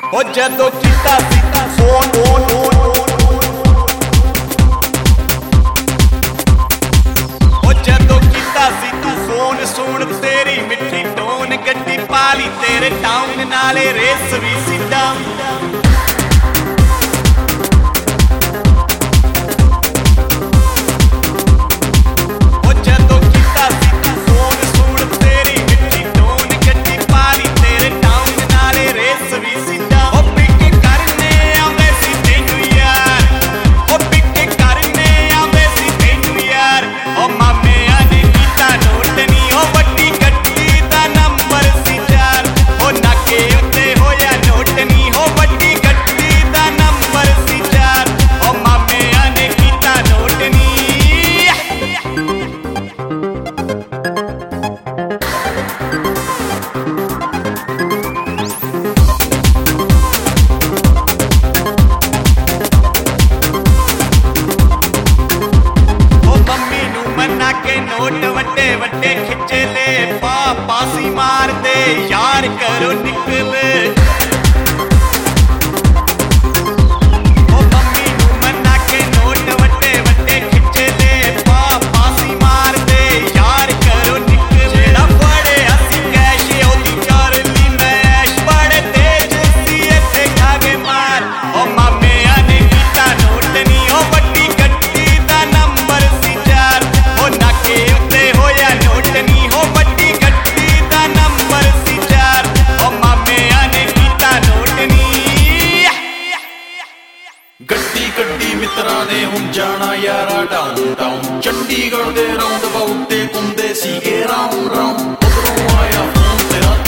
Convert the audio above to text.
ਉਹ ਜਦੋਂ ਕੀਤਾ ਸੀ ਫੋਨ ਉਹ ਜਦੋਂ ਕੀਤਾ ਸੀ ਤੂੰ ਫੋਨ ਸੁਣ ਤੇਰੀ ਮਿੱਠੀ ਟੋਨ ਗੱਡੀ ਪਾਲੀ ਤੇਰੇ ਟਾਊਨ ਨਾਲੇ ਰੇਸ ਵੀ ਸੀ ਡਾਊਨ नोट वड्डे वड्डे खिचे ले पासी मार दे यार करो निकले मम्मी नू मना के नोट वड्डे वड्डे खिचे ले पासी मार दे यार करो निकले जेड़ा बड़े हसी कैश ओदी कर ली मैश बड़े तेज सी ऐसे खागे मार ओ मामे आने कीता नोट नी ओ वड्डी गड्डी दा नंबर सी चार ओ नाके उत्ते होया नोट नी हो वड्डी गड्डी दा नंबर सी चार ओ मामे आने कीता नोट नी गड्डी गड्डी मित्रां ने हुण जाना यारा डाउन टाउन चंडीगढ़ दे राउंड अबाउट ते घुमदे सीगे राउंड राउंड उधरों आया फोन तेरा